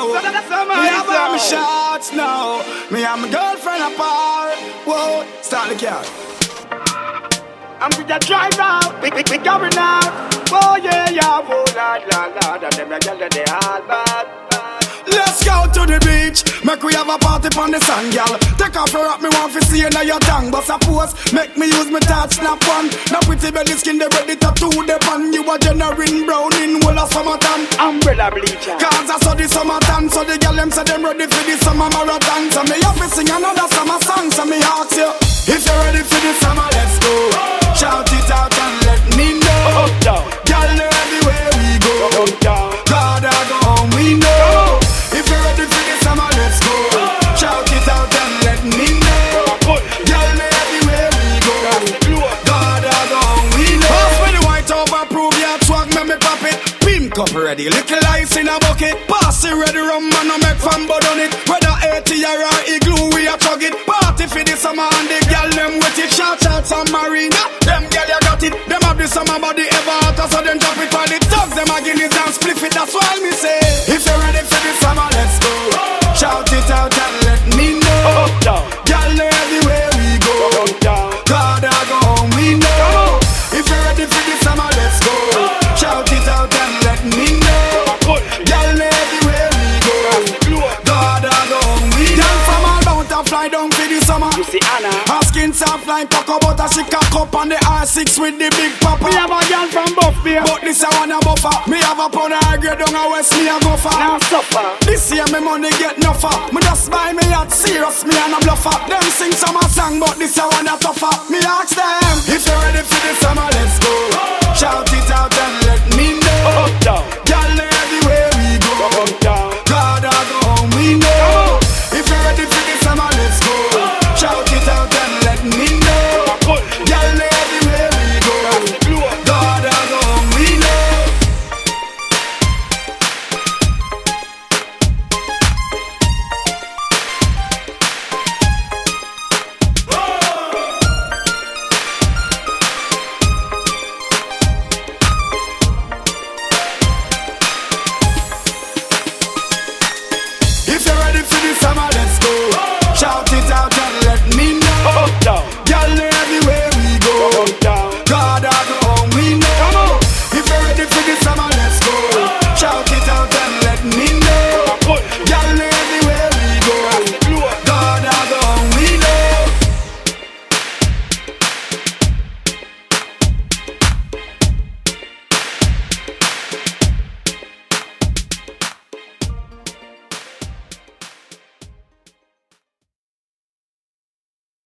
now. Me have my shots now. Me and my girlfriend apart. Whoa, start the car. I'm with the driver, we going out. Oh yeah, yeah, oh lad, and them a girl they all bad. Let's go to the beach, make we have a party on the sand, girl. Take off your rock, me want to see you now your tongue. But suppose, make me use my touch, snap one. Now pretty belly skin, they ready to do the pan. You a generating brown in whole of summertime. Umbrella bleacher. Cause I saw the summertime, so the girl them say them ready for the summer marathon. So me have to sing another summer song, so me ask you, if you're ready for the summer, let's go. Shout it out and let me know. Girl, know everywhere we go. God, I go home, we know. If you're ready for the summer, let's go. Shout it out and let me know. Girl, know everywhere we go. God, I go home, we know. Pass me the white over, prove your swag, make me pop it. Pink up ready, little ice in a bucket. Pass it ready, rum man, no make fun but on it. Whether 80 or igloo, we a chug it. Party for the summer and the girl them with it. Shout out some marina, them girl you got it. Them have the summer body ever hotter, so them drop it. While the thugs them a guineas and split it. That's why me say, if you're ready for the summer, let's go. Shout it out and let me know. Girl know everywhere we go. God I go home, we know. If you're ready for the summer, let's go. Shout it out and let me know. Girl know everywhere we go. God I go home, we know. Girl from all bound to fly down for the summer. You see Anna, her skin soft like cocoa butter. She cock up on the R6 with the big papa. Me have a girl from Buff Beer, but this I wanna buffer. Me have a pound of high grade down a West, me a go for. Now suffer. This year me money get nuffer. Me just buy me yacht, serious, me and a bluffer. Them sing summer song, but this I wanna tougher. Me ask them, if you're ready for the summer, let's go. Shout it out and let me know.